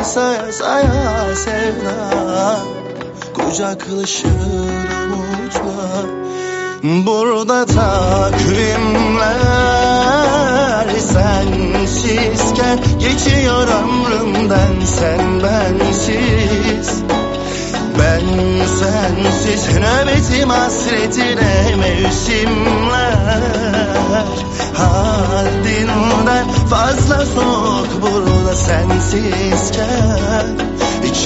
saya saya sevda kucaklaşır umutlar. Burada takvimler sensizken geçiyor ömrümden sen bensiz. Ben sensiz nöbetim hasretine mevsimler haddinden fazla soğuk burada sensizken.